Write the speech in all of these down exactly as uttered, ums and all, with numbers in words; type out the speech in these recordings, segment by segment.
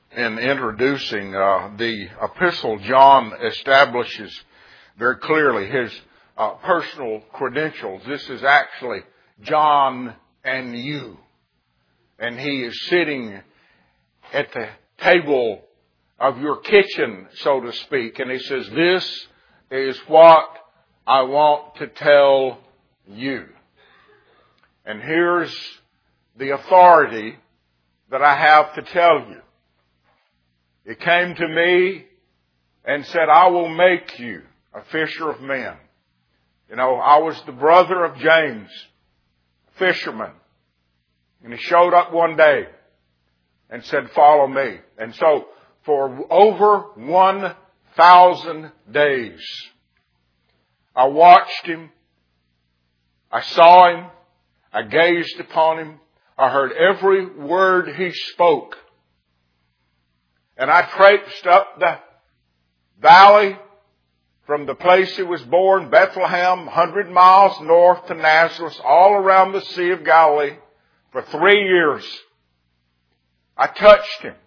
in introducing uh, the epistle, John establishes very clearly his uh, personal credentials. This is actually John and you. And he is sitting at the table of your kitchen, so to speak. And he says, this is what I want to tell you. And here's the authority that I have to tell you. It came to me and said, I will make you a fisher of men. You know, I was the brother of James, a fisherman. And he showed up one day and said, follow me. And so for over one thousand days, I watched him. I saw him. I gazed upon him. I heard every word he spoke. And I traipsed up the valley from the place he was born, Bethlehem, one hundred miles north to Nazareth, all around the Sea of Galilee, for three years. I touched him.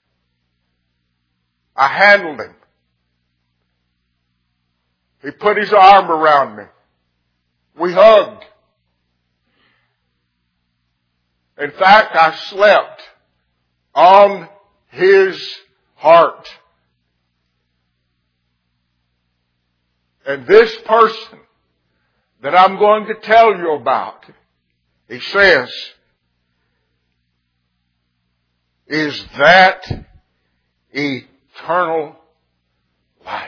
I handled him. He put his arm around me. We hugged. In fact, I slept on his heart. And this person that I'm going to tell you about, he says, is that eternal life.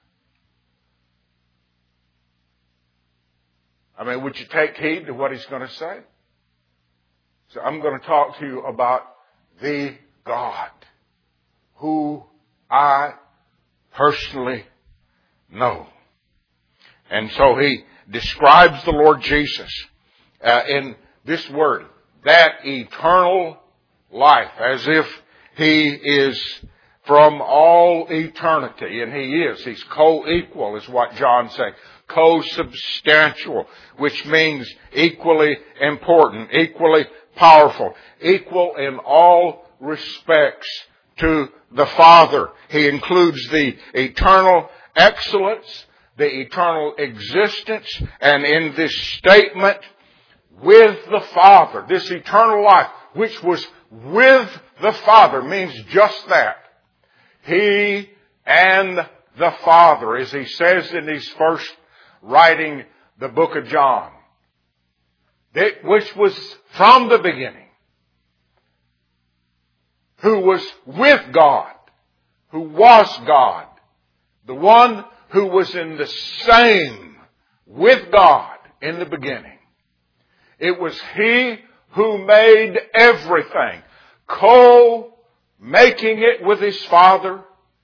I mean, would you take heed to what he's going to say? So I'm going to talk to you about the God who I personally know. And so he describes the Lord Jesus uh, in this word, that eternal life, as if he is from all eternity. And he is. He's co-equal, is what John says. Co-substantial, which means equally important, equally powerful, equal in all respects to the Father. He includes the eternal excellence, the eternal existence, and in this statement, with the Father. This eternal life, which was with the Father, means just that. He and the Father, as he says in his first writing the book of John, that which was from the beginning, who was with God, who was God, the one who was in the same with God in the beginning. It was he who made everything, co-making it with his Father,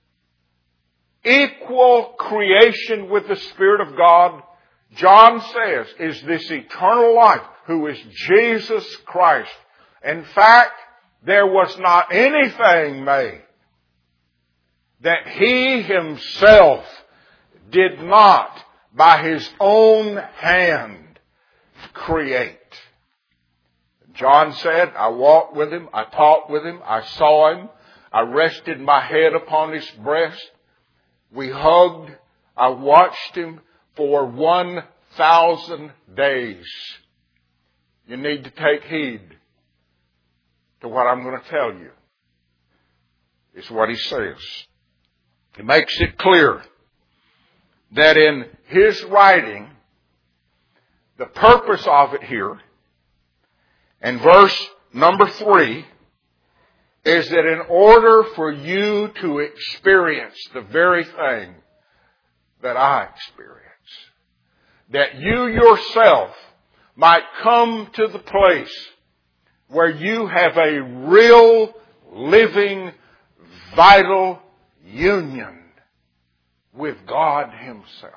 equal creation with the Spirit of God. John says, is this eternal life, who is Jesus Christ. In fact, there was not anything made that he himself did not, by his own hand, create. John said, I walked with him, I talked with him, I saw him, I rested my head upon his breast, we hugged, I watched him for one thousand days. You need to take heed to what I'm going to tell you. It's what he says. He makes it clear that in his writing, the purpose of it here, in verse number three, is that in order for you to experience the very thing that I experience, that you yourself might come to the place where you have a real, living, vital union with God himself.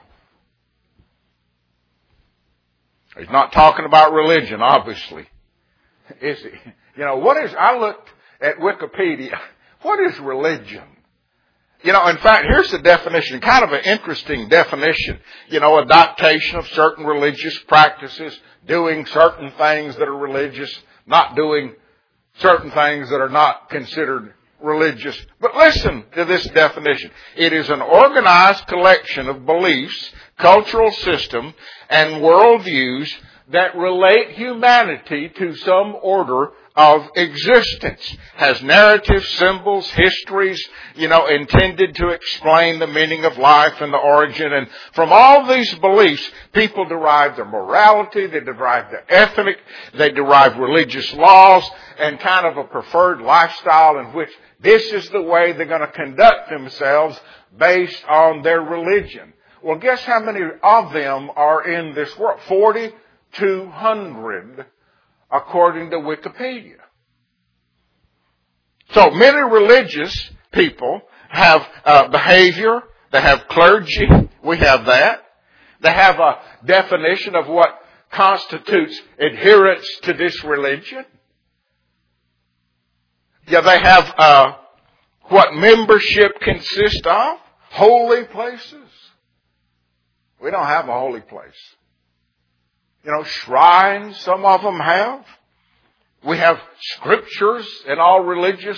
He's not talking about religion, obviously. Is he? You know, what is, I looked at Wikipedia. What is religion? You know, in fact, here's the definition, kind of an interesting definition. You know, adaptation of certain religious practices, doing certain things that are religious, not doing certain things that are not considered religious. But listen to this definition. It is an organized collection of beliefs, cultural system, and worldviews that relate humanity to some order of existence. Has narratives, symbols, histories, you know, intended to explain the meaning of life and the origin. And from all these beliefs, people derive their morality, they derive their ethic, they derive religious laws, and kind of a preferred lifestyle in which this is the way they're going to conduct themselves based on their religion. Well, guess how many of them are in this world? forty-two hundred, according to Wikipedia. So many religious people have uh, behavior. They have clergy. We have that. They have a definition of what constitutes adherence to this religion. Yeah, they have uh, what membership consists of. Holy places. We don't have a holy place. You know, shrines, some of them have. We have scriptures in all religious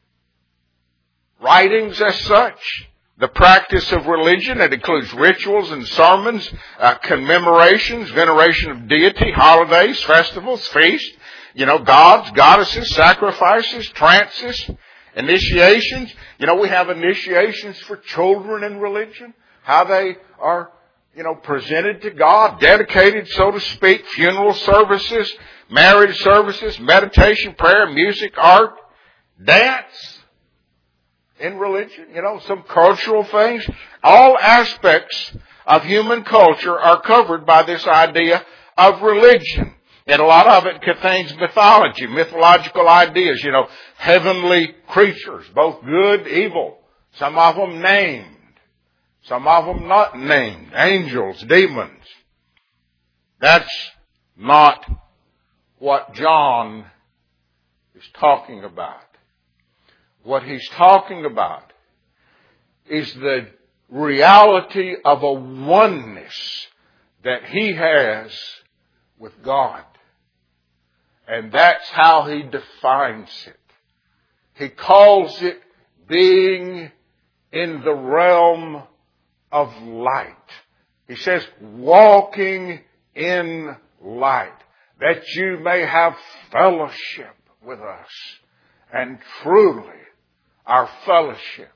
writings as such. The practice of religion, it includes rituals and sermons, uh, commemorations, veneration of deity, holidays, festivals, feasts, you know, gods, goddesses, sacrifices, trances, initiations. You know, we have initiations for children in religion, how they are, you know, presented to God, dedicated, so to speak, funeral services, marriage services, meditation, prayer, music, art, dance in religion, you know, some cultural things. All aspects of human culture are covered by this idea of religion. And a lot of it contains mythology, mythological ideas, you know, heavenly creatures, both good, evil, some of them named. Some of them not named. Angels, demons. That's not what John is talking about. What he's talking about is the reality of a oneness that he has with God. And that's how he defines it. He calls it being in the realm of light. He says, walking in light, that you may have fellowship with us. And truly, our fellowship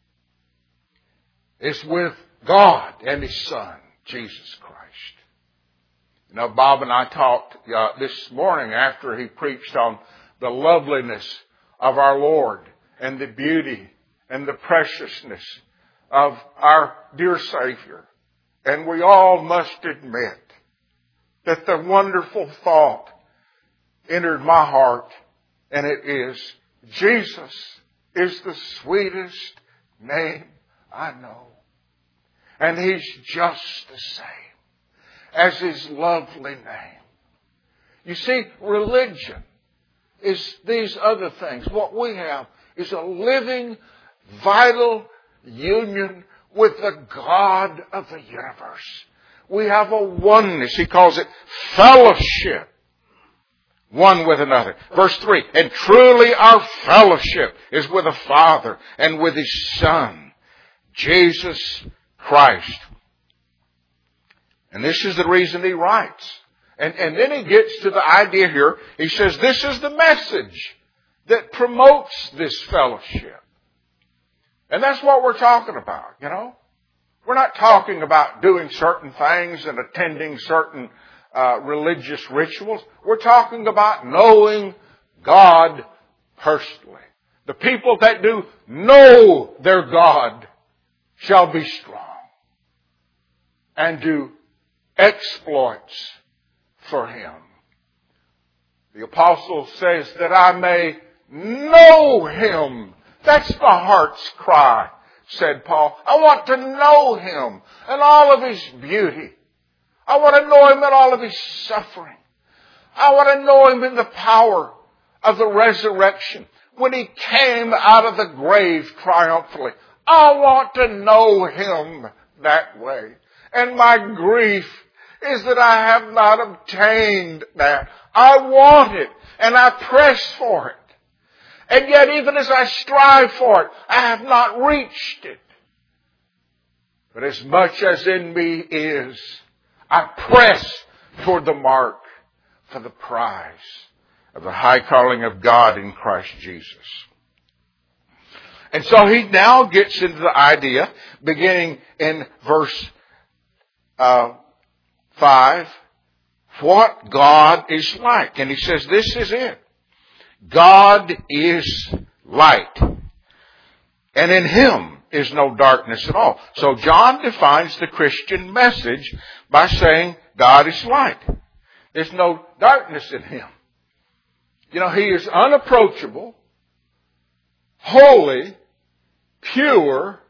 is with God and His Son, Jesus Christ. You know, Bob and I talked uh, this morning after he preached on the loveliness of our Lord and the beauty and the preciousness of our dear Savior. And we all must admit that the wonderful thought entered my heart, and it is, Jesus is the sweetest name I know. And He's just the same as His lovely name. You see, religion is these other things. What we have is a living, vital union with the God of the universe. We have a oneness. He calls it fellowship, one with another. Verse three, and truly our fellowship is with the Father and with His Son, Jesus Christ. And this is the reason he writes. And, and then he gets to the idea here. He says this is the message that promotes this fellowship. And that's what we're talking about, you know. We're not talking about doing certain things and attending certain uh, religious rituals. We're talking about knowing God personally. The people that do know their God shall be strong and do exploits for Him. The apostle says that I may know Him. That's the heart's cry, said Paul. I want to know Him and all of His beauty. I want to know Him in all of His suffering. I want to know Him in the power of the resurrection when He came out of the grave triumphantly. I want to know Him that way. And my grief is that I have not obtained that. I want it and I press for it. And yet even as I strive for it, I have not reached it. But as much as in me is, I press toward the mark for the prize of the high calling of God in Christ Jesus. And so he now gets into the idea, beginning in verse uh, five, what God is like. And he says, this is it. God is light. And in Him is no darkness at all. So John defines the Christian message by saying God is light. There's no darkness in Him. You know, He is unapproachable, holy, pure,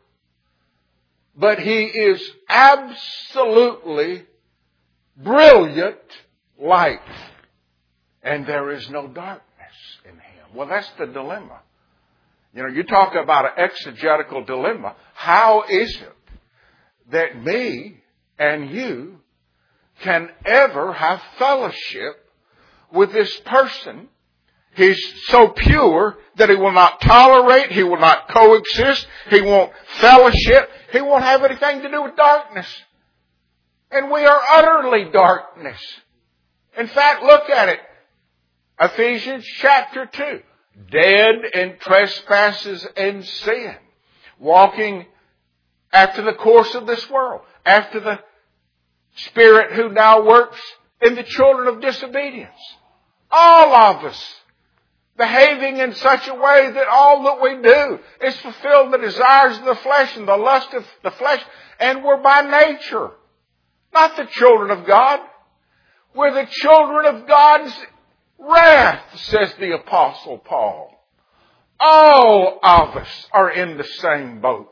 but He is absolutely brilliant light. And there is no darkness in Him. Well, that's the dilemma. You know, you talk about an exegetical dilemma. How is it that me and you can ever have fellowship with this person? He's so pure that He will not tolerate, He will not coexist, He won't fellowship, He won't have anything to do with darkness. And we are utterly darkness. In fact, look at it. Ephesians chapter two. Dead in trespasses and sin. Walking after the course of this world. After the spirit who now works in the children of disobedience. All of us behaving in such a way that all that we do is fulfill the desires of the flesh and the lust of the flesh. And we're by nature not the children of God. We're the children of God's wrath, says the Apostle Paul. All of us are in the same boat.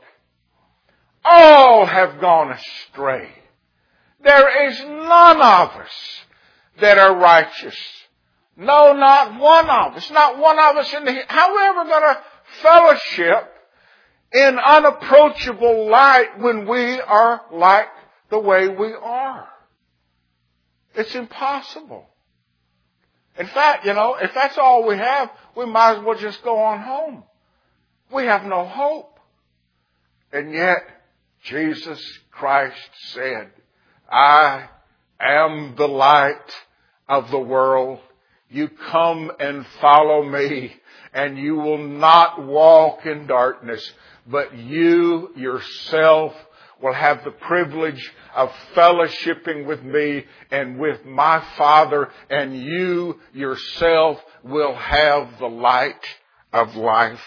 All have gone astray. There is none of us that are righteous. No, not one of us. Not one of us in the... How are we ever going to fellowship in unapproachable light when we are like the way we are? It's impossible. In fact, you know, if that's all we have, we might as well just go on home. We have no hope. And yet, Jesus Christ said, I am the light of the world. You come and follow me, and you will not walk in darkness, but you yourself will have the privilege of fellowshipping with me and with my Father, and you yourself will have the light of life.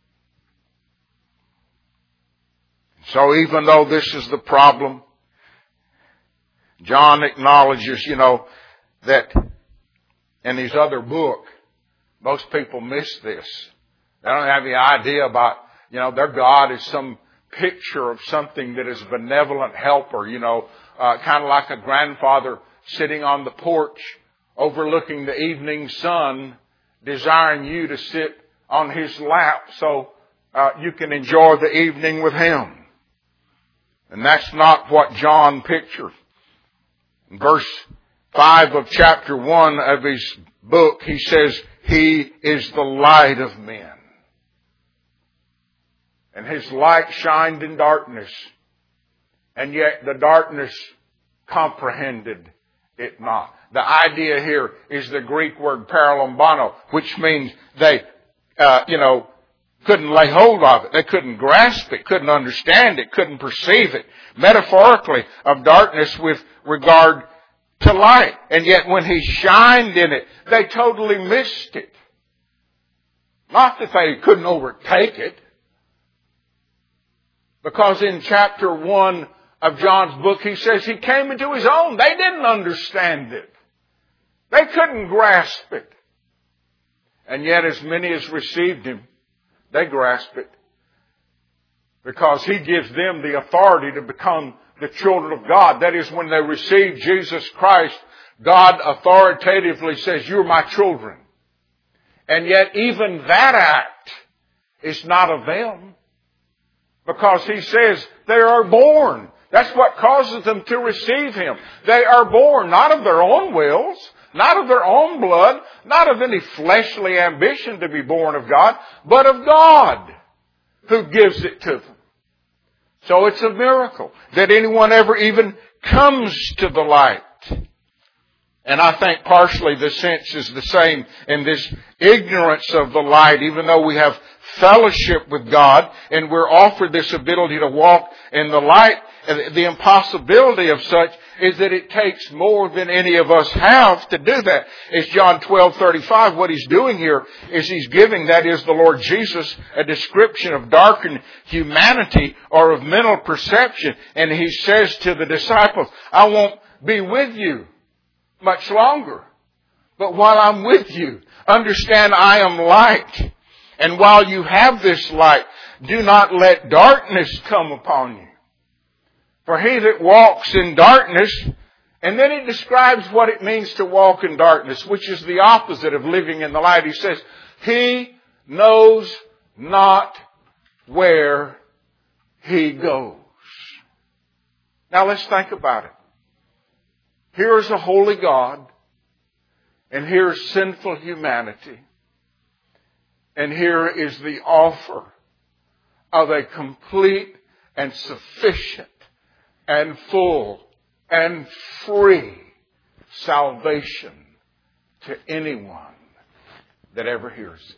So even though this is the problem, John acknowledges, you know, that in his other book, most people miss this. They don't have any idea about, you know, their God is some picture of something that is a benevolent helper, you know, uh, kind of like a grandfather sitting on the porch overlooking the evening sun, desiring you to sit on his lap so uh, you can enjoy the evening with him. And that's not what John pictured. In verse five of chapter one of his book, he says, He is the light of men. And His light shined in darkness, and yet the darkness comprehended it not. The idea here is the Greek word paralambano, which means they, uh, you know, couldn't lay hold of it. They couldn't grasp it, couldn't understand it, couldn't perceive it. Metaphorically, of darkness with regard to light. And yet when He shined in it, they totally missed it. Not that they couldn't overtake it. Because in chapter one of John's book, he says He came into His own. They didn't understand it. They couldn't grasp it. And yet as many as received Him, they grasp it. Because He gives them the authority to become the children of God. That is, when they receive Jesus Christ, God authoritatively says, You're my children. And yet even that act is not of them. Because He says they are born. That's what causes them to receive Him. They are born not of their own wills, Not of their own blood, not of any fleshly ambition to be born of God, but of God who gives it to them. So it's a miracle that anyone ever even comes to the light. And I think partially the sense is the same in this ignorance of the light, even though we have fellowship with God and we're offered this ability to walk in the light. The impossibility of such is that it takes more than any of us have to do that. It's John twelve thirty-five. What he's doing here is he's giving, that is the Lord Jesus, a description of darkened humanity or of mental perception. And he says to the disciples, I won't be with you much longer. But while I'm with you, understand I am light. And while you have this light, do not let darkness come upon you. For he that walks in darkness, and then he describes what it means to walk in darkness, which is the opposite of living in the light. He says, he knows not where he goes. Now let's think about it. Here is a holy God, and here is sinful humanity, and here is the offer of a complete and sufficient and full and free salvation to anyone that ever hears it.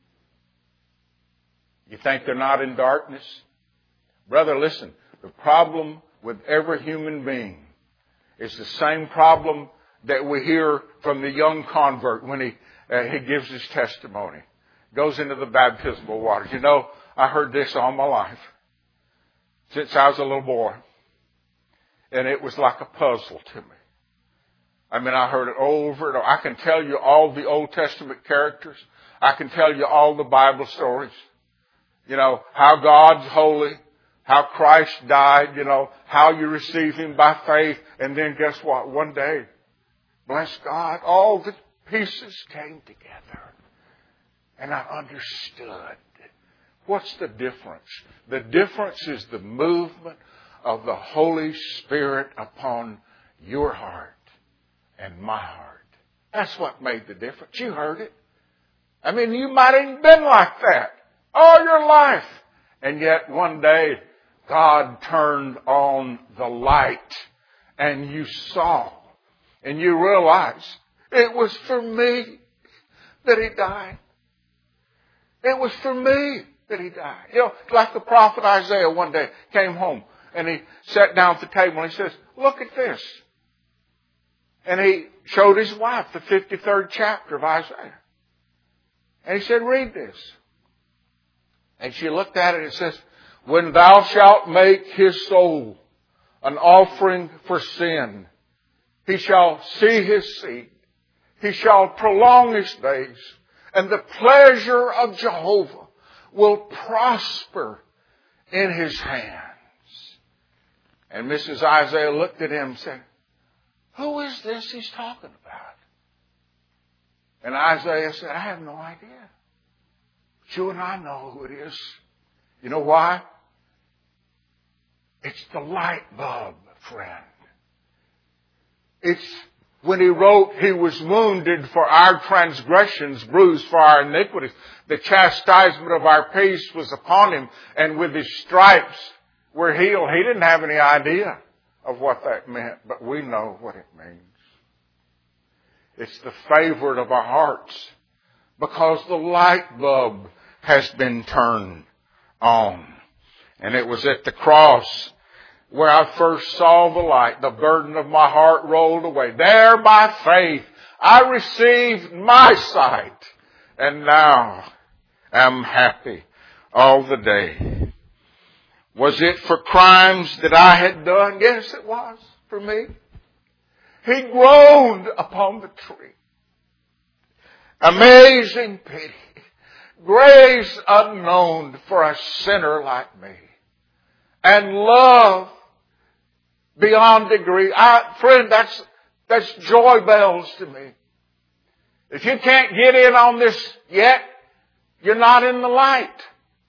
You think they're not in darkness? Brother, listen, the problem with every human being is the same problem that we hear from the young convert when he uh, he gives his testimony. Goes into the baptismal waters. You know, I heard this all my life, since I was a little boy. And it was like a puzzle to me. I mean, I heard it over and over. I can tell you all the Old Testament characters. I can tell you all the Bible stories. You know, how God's holy, how Christ died, you know, how you receive Him by faith. And then guess what? One day, bless God, all the pieces came together. And I understood. What's the difference? The difference is the movement of the Holy Spirit upon your heart and my heart. That's what made the difference. You heard it. I mean, you might have even been like that all your life. And yet one day, God turned on the light and you saw and you realized it was for me that He died. It was for me that He died. You know, like the prophet Isaiah one day came home and he sat down at the table and he says, look at this. And he showed his wife the fifty-third chapter of Isaiah. And he said, read this. And she looked at it and it says, when thou shalt make his soul an offering for sin, he shall see his seed. He shall prolong his days. And the pleasure of Jehovah will prosper in his hands. And Missus Isaiah looked at him and said, who is this he's talking about? And Isaiah said, I have no idea. But you and I know who it is. You know why? It's the light bulb, friend. It's when he wrote, he was wounded for our transgressions, bruised for our iniquities. The chastisement of our peace was upon him, and with his stripes we're healed. He didn't have any idea of what that meant, but we know what it means. It's the favorite of our hearts because the light bulb has been turned on. And it was at the cross where I first saw the light. The burden of my heart rolled away. There by faith I received my sight, and now am happy all the day. Was it for crimes that I had done? Yes, it was for me. He groaned upon the tree. Amazing pity. Grace unknown for a sinner like me. And love beyond degree. I, friend, that's, that's joy bells to me. If you can't get in on this yet, you're not in the light.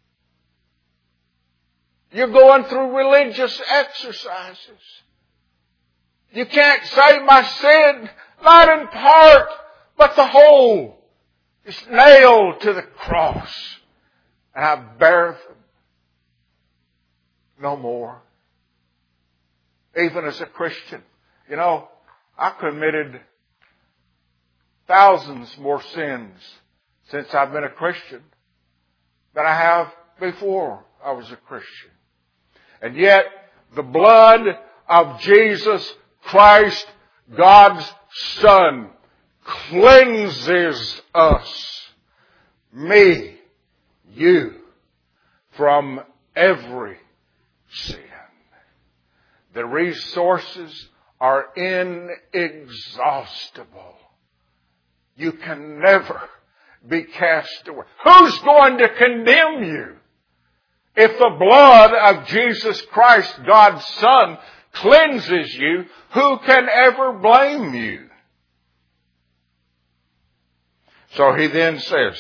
You're going through religious exercises. You can't say my sin not in part, but the whole, is nailed to the cross. And I bear them no more. Even as a Christian, you know, I committed thousands more sins since I've been a Christian than I have before I was a Christian. And yet, the blood of Jesus Christ, God's Son, cleanses us, me, you, from every sin. The resources are inexhaustible. You can never be cast away. Who's going to condemn you? If the blood of Jesus Christ, God's Son, cleanses you, who can ever blame you? So he then says,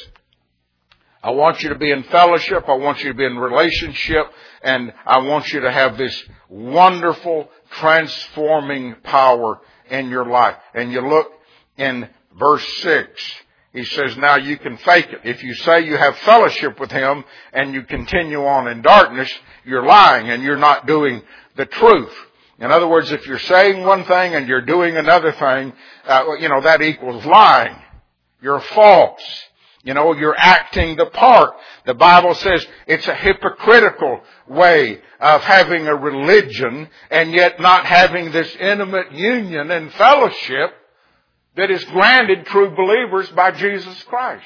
I want you to be in fellowship, I want you to be in relationship, and I want you to have this wonderful transforming power in your life. And you look in verse six. He says, now you can fake it. If you say you have fellowship with Him and you continue on in darkness, you're lying and you're not doing the truth. In other words, if you're saying one thing and you're doing another thing, uh, you know, that equals lying. You're false. You know, you're acting the part. The Bible says it's a hypocritical way of having a religion and yet not having this intimate union and fellowship that is granted true believers by Jesus Christ.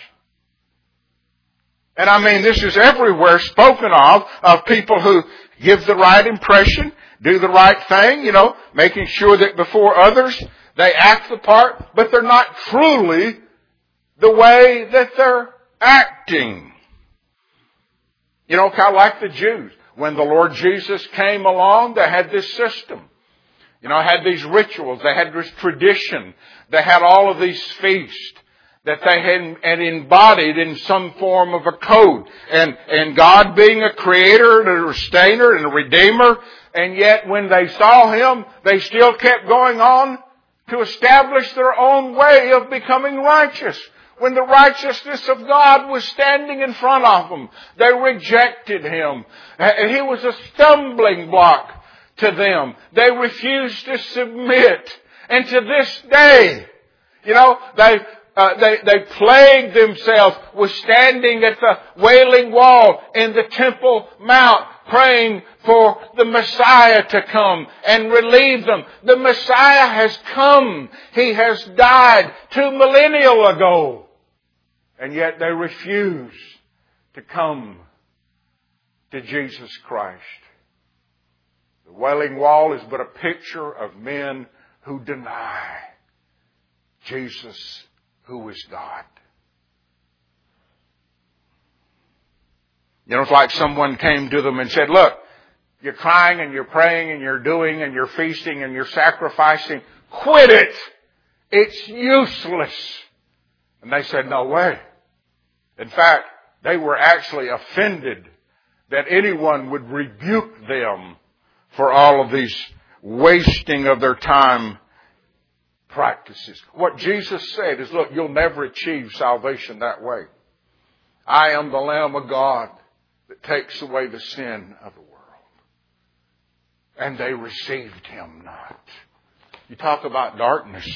And I mean, this is everywhere spoken of, of people who give the right impression, do the right thing, you know, making sure that before others they act the part, but they're not truly the way that they're acting. You know, kind of like the Jews. When the Lord Jesus came along, they had this system. You know, had these rituals. They had this tradition. They had all of these feasts that they had, had embodied in some form of a code. And, and God being a creator and a sustainer and a redeemer. And yet when they saw Him, they still kept going on to establish their own way of becoming righteous. When the righteousness of God was standing in front of them, they rejected Him. And He was a stumbling block to them. They refused to submit. And to this day, you know, they, uh, they, they plagued themselves with standing at the Wailing Wall in the Temple Mount, praying for the Messiah to come and relieve them. The Messiah has come. He has died two millennia ago. And yet they refuse to come to Jesus Christ. The Wailing Wall is but a picture of men who deny Jesus, who is God. You know, it's like someone came to them and said, look, you're crying and you're praying and you're doing and you're feasting and you're sacrificing. Quit it! It's useless. And they said, no way. In fact, they were actually offended that anyone would rebuke them for all of these wasting of their time practices. What Jesus said is, look, you'll never achieve salvation that way. I am the Lamb of God that takes away the sin of the world. And they received Him not. You talk about darkness.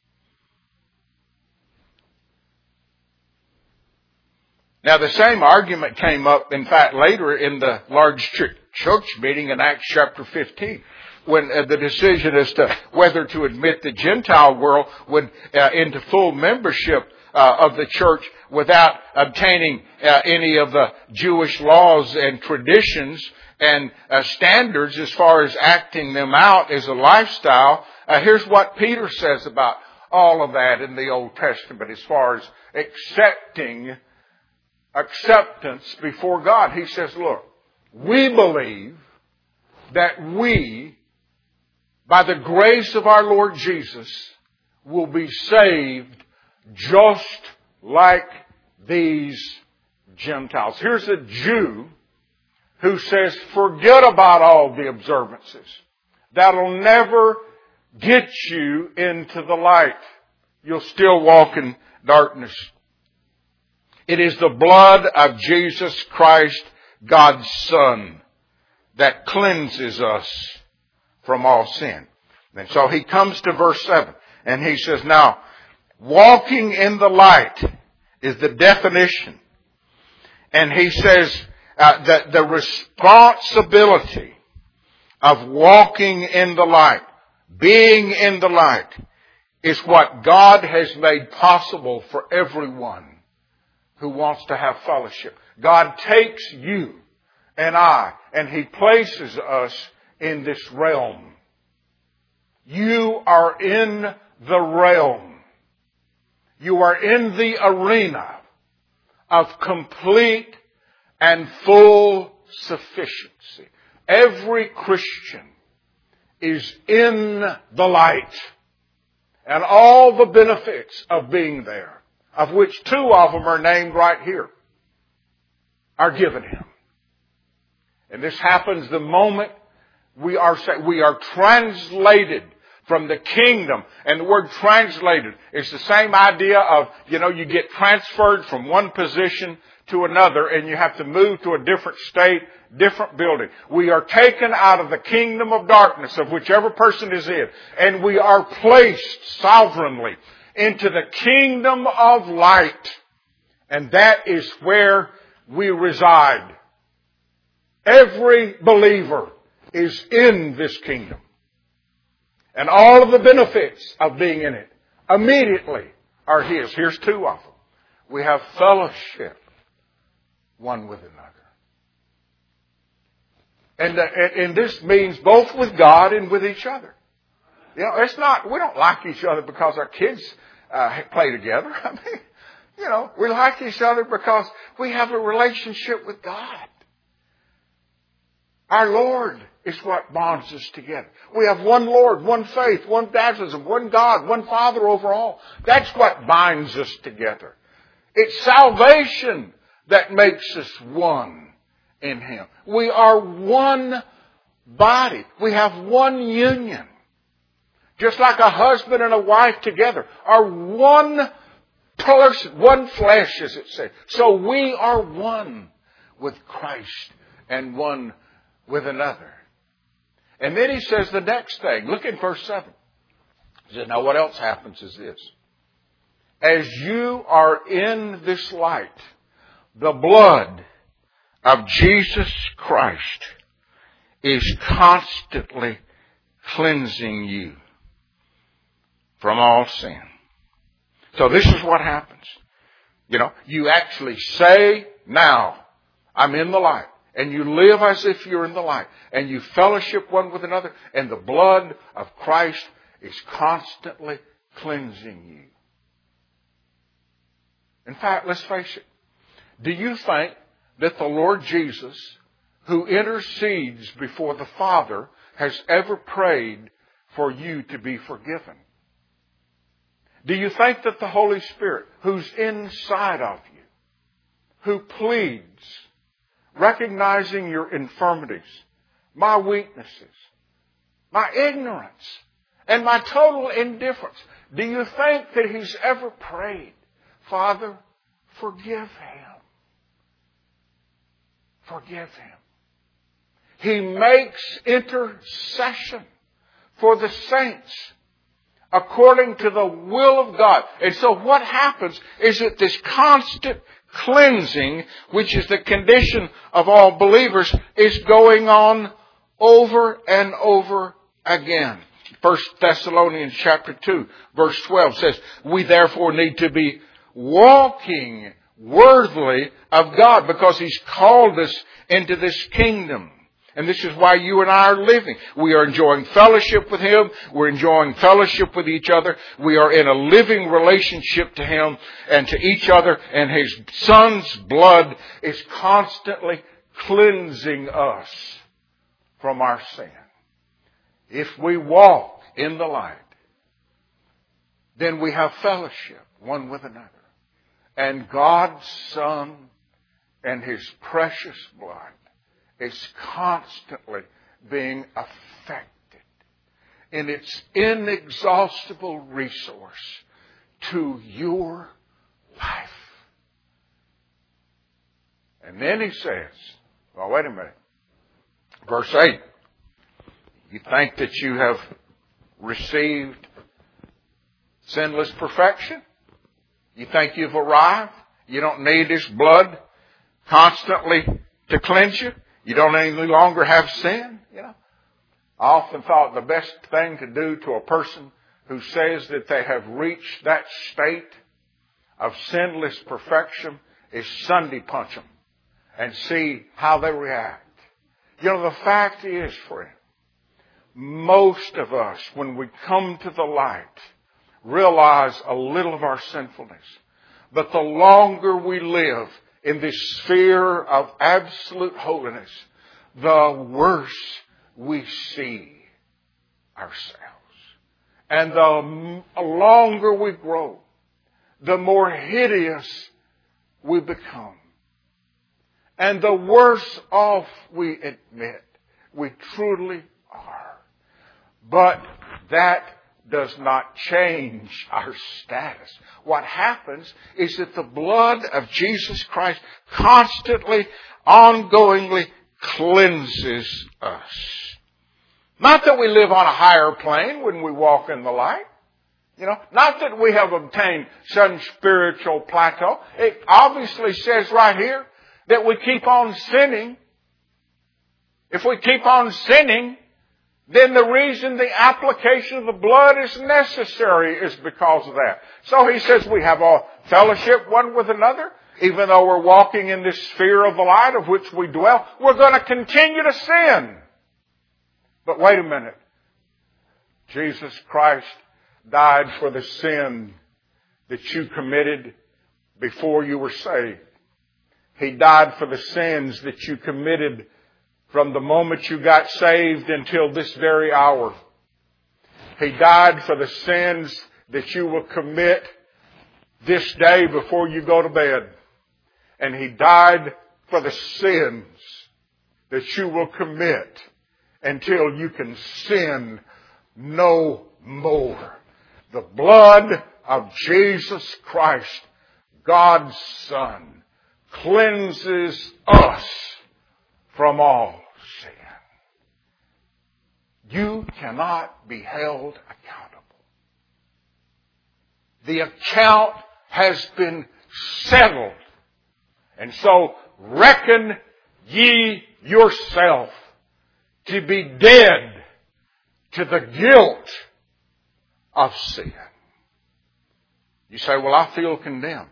Now the same argument came up, in fact, later in the large church meeting in Acts chapter fifteen, when uh, the decision as to whether to admit the Gentile world would uh, into full membership uh, of the church without obtaining uh, any of the Jewish laws and traditions and uh, standards as far as acting them out as a lifestyle. Uh, here's what Peter says about all of that in the Old Testament as far as accepting acceptance before God. He says, look, we believe that we, by the grace of our Lord Jesus, will be saved just like these Gentiles. Here's a Jew who says, forget about all the observances. That'll never get you into the light. you'll still walk in darkness. It is the blood of Jesus Christ, God's Son, that cleanses us from all sin. And so he comes to verse seven, and he says, now, walking in the light is the definition. And he says uh, that the responsibility of walking in the light, being in the light, is what God has made possible for everyone who wants to have fellowship. God takes you and I, and He places us in this realm. You are in the realm. You are in the arena of complete and full sufficiency. Every Christian is in the light. And all the benefits of being there, of which two of them are named right here, are given him. And this happens the moment we are we are translated from the kingdom. And the word translated is the same idea of, you know, you get transferred from one position to another and you have to move to a different state, different building. We are taken out of the kingdom of darkness of whichever person is in, and we are placed sovereignly into the kingdom of light. And that is where we reside. Every believer is in this kingdom. And all of the benefits of being in it immediately are His. Here's two of them. We have fellowship one with another. And, uh, and this means both with God and with each other. You know, it's not, we don't like each other because our kids uh, play together. I mean, you know, we like each other because we have a relationship with God. Our Lord is what bonds us together. We have one Lord, one faith, one baptism, one God, one Father over all. That's what binds us together. It's salvation that makes us one in Him. We are one body. We have one union. Just like a husband and a wife together are one person, one flesh, as it says. So we are one with Christ and one with another. And then he says the next thing. Look in verse seven. He says, now what else happens is this. As you are in this light, the blood of Jesus Christ is constantly cleansing you from all sin. So this is what happens. You know, you actually say, now, I'm in the light. And you live as if you're in the light. And you fellowship one with another. And the blood of Christ is constantly cleansing you. In fact, let's face it. Do you think that the Lord Jesus, who intercedes before the Father, has ever prayed for you to be forgiven? Do you think that the Holy Spirit, who's inside of you, who pleads, recognizing your infirmities, my weaknesses, my ignorance, and my total indifference, do you think that He's ever prayed, Father, forgive him? Forgive him. He makes intercession for the saints according to the will of God. And so what happens is that this constant cleansing, which is the condition of all believers, is going on over and over again. First Thessalonians chapter two, verse twelve says, we therefore need to be walking worthily of God because He's called us into this kingdom. And this is why you and I are living. We are enjoying fellowship with Him. We're enjoying fellowship with each other. We are in a living relationship to Him and to each other. And His Son's blood is constantly cleansing us from our sin. If we walk in the light, then we have fellowship one with another. And God's Son and His precious blood is constantly being affected in its inexhaustible resource to your life. And then he says, well, wait a minute. Verse eight. You think that you have received sinless perfection? You think you've arrived? You don't need His blood constantly to cleanse you? You don't any longer have sin? You know, I often thought the best thing to do to a person who says that they have reached that state of sinless perfection is Sunday punch them and see how they react. You know, the fact is, friend, most of us, when we come to the light, realize a little of our sinfulness. But the longer we live in this sphere of absolute holiness, the worse we see ourselves. And the longer we grow, the more hideous we become. And the worse off we admit we truly are. But that does not change our status. What happens is that the blood of Jesus Christ constantly, ongoingly cleanses us. Not that we live on a higher plane when we walk in the light. You know, not that we have obtained some spiritual plateau. It obviously says right here that we keep on sinning. If we keep on sinning, then the reason the application of the blood is necessary is because of that. So he says we have a fellowship one with another. Even though we're walking in this sphere of the light of which we dwell, we're going to continue to sin. But wait a minute. Jesus Christ died for the sin that you committed before you were saved. He died for the sins that you committed from the moment you got saved until this very hour. He died for the sins that you will commit this day before you go to bed. And He died for the sins that you will commit until you can sin no more. The blood of Jesus Christ, God's Son, cleanses us from all sin. You cannot be held accountable. The account has been settled. And so reckon ye yourself to be dead to the guilt of sin. You say, well, I feel condemned.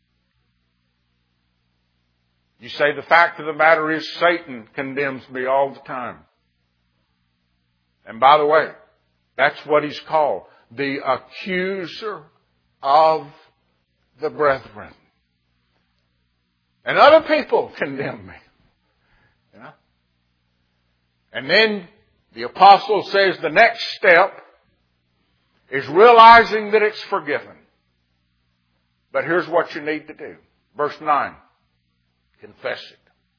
You say, the fact of the matter is Satan condemns me all the time. And by the way, that's what he's called. The accuser of the brethren. And other people condemn me. You know? And then the apostle says the next step is realizing that it's forgiven. But here's what you need to do. Verse nine. Confess it.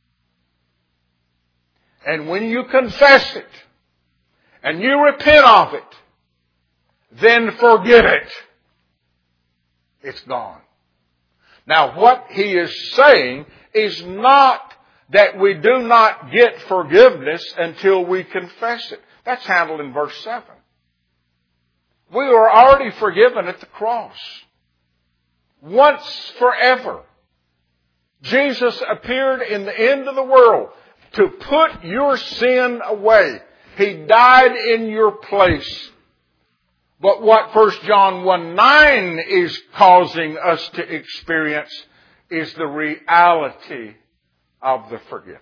And when you confess it and you repent of it, then forget it. It's gone. Now, what he is saying is not that we do not get forgiveness until we confess it. That's handled in verse seven. We are already forgiven at the cross. Once forever. Jesus appeared in the end of the world to put your sin away. He died in your place. But what First John one nine is causing us to experience is the reality of the forgiveness.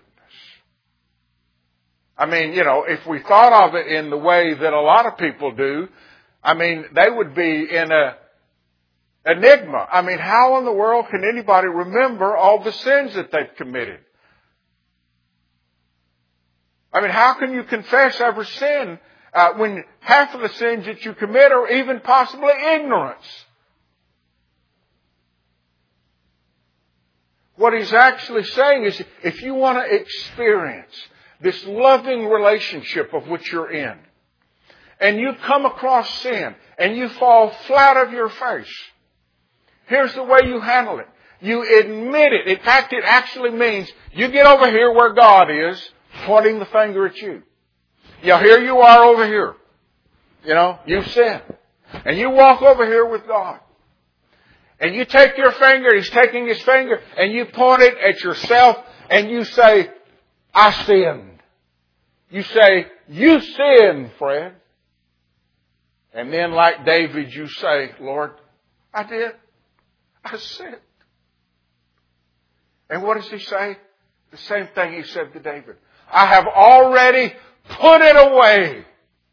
I mean, you know, if we thought of it in the way that a lot of people do, I mean, they would be in a enigma. I mean, how in the world can anybody remember all the sins that they've committed? I mean, how can you confess every sin uh, when half of the sins that you commit are even possibly ignorance? What he's actually saying is, if you want to experience this loving relationship of which you're in, and you come across sin, and you fall flat of your face, Here's the way you handle it. You admit it. In fact, it actually means you get over here where God is, pointing the finger at you. Yeah, here you are over here. You know, you've sinned. And you walk over here with God. And you take your finger, He's taking His finger, and you point it at yourself, and you say, I sinned. You say, you sinned, Fred. And then like David, you say, Lord, I did. I sinned. And what does he say? The same thing he said to David. I have already put it away.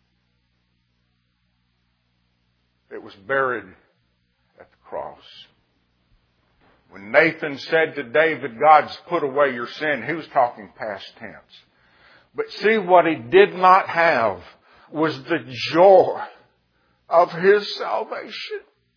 It was buried at the cross. When Nathan said to David, God's put away your sin, he was talking past tense. But see, what he did not have was the joy of his salvation.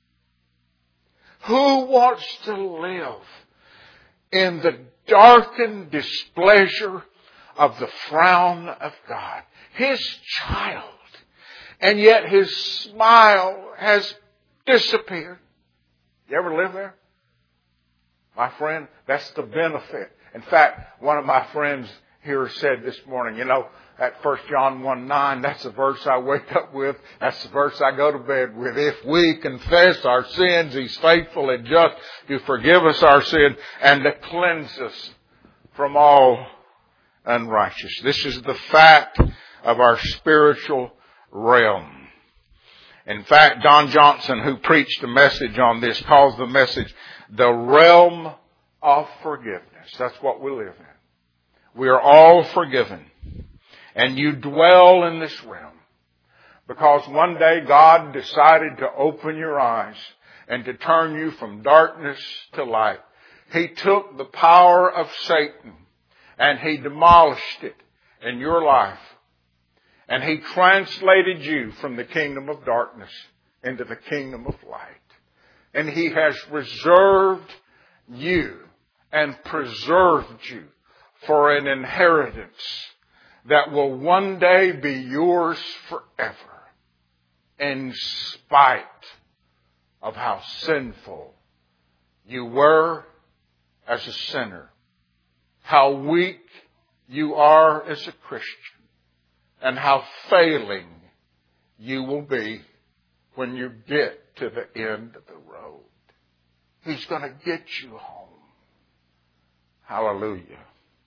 Who wants to live in the darkened displeasure of the frown of God? His child. And yet his smile has disappeared. You ever live there? My friend, that's the benefit. In fact, one of my friends here said this morning, you know, that First John one nine, that's the verse I wake up with. That's the verse I go to bed with. If we confess our sins, He's faithful and just to forgive us our sin and to cleanse us from all unrighteousness. This is the fact of our spiritual realm. In fact, Don Johnson, who preached a message on this, calls the message the realm of forgiveness. That's what we live in. We are all forgiven. And you dwell in this realm. Because one day God decided to open your eyes and to turn you from darkness to light. He took the power of Satan and He demolished it in your life. And He translated you from the kingdom of darkness into the kingdom of light. And He has reserved you and preserved you for an inheritance that will one day be yours forever, in spite of how sinful you were as a sinner, how weak you are as a Christian, and how failing you will be when you get to the end of the road. He's going to get you home. Hallelujah.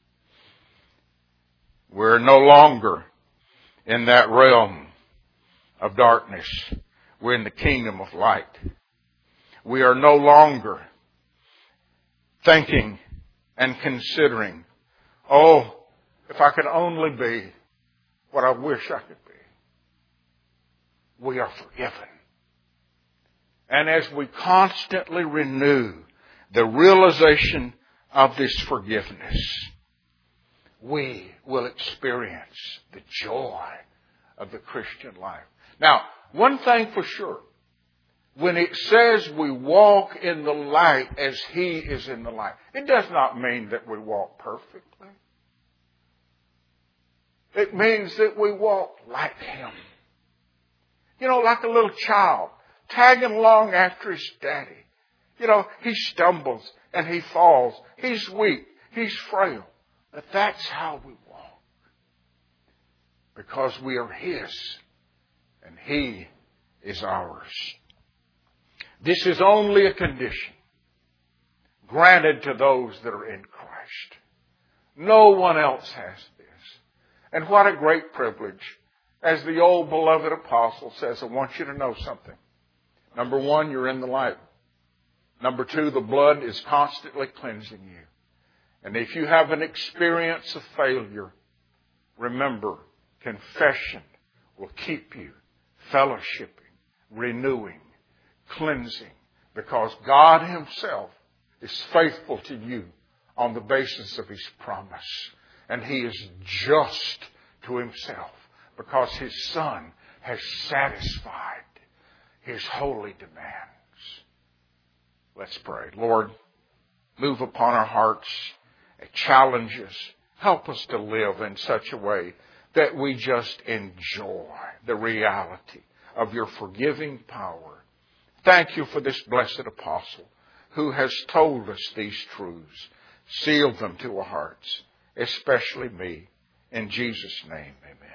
We're no longer in that realm of darkness. We're in the kingdom of light. We are no longer thinking and considering, oh, if I could only be what I wish I could be. We are forgiven. And as we constantly renew the realization of this forgiveness, we will experience the joy of the Christian life. Now, one thing for sure, when it says we walk in the light as He is in the light, it does not mean that we walk perfectly. It means that we walk like Him. You know, like a little child, tagging along after his daddy. You know, he stumbles and he falls. He's weak. He's frail. But that's how we walk. Because we are His and He is ours. This is only a condition granted to those that are in Christ. No one else has this. And what a great privilege. As the old beloved apostle says, I want you to know something. Number one, you're in the light. Number two, the blood is constantly cleansing you. And if you have an experience of failure, remember, confession will keep you fellowshipping, renewing, cleansing, because God Himself is faithful to you on the basis of His promise. And He is just to Himself because His Son has satisfied His holy demands. Let's pray. Lord, move upon our hearts. Challenge us. Help us to live in such a way that we just enjoy the reality of Your forgiving power. Thank You for this blessed apostle who has told us these truths. Seal them to our hearts, especially me. In Jesus' name, amen.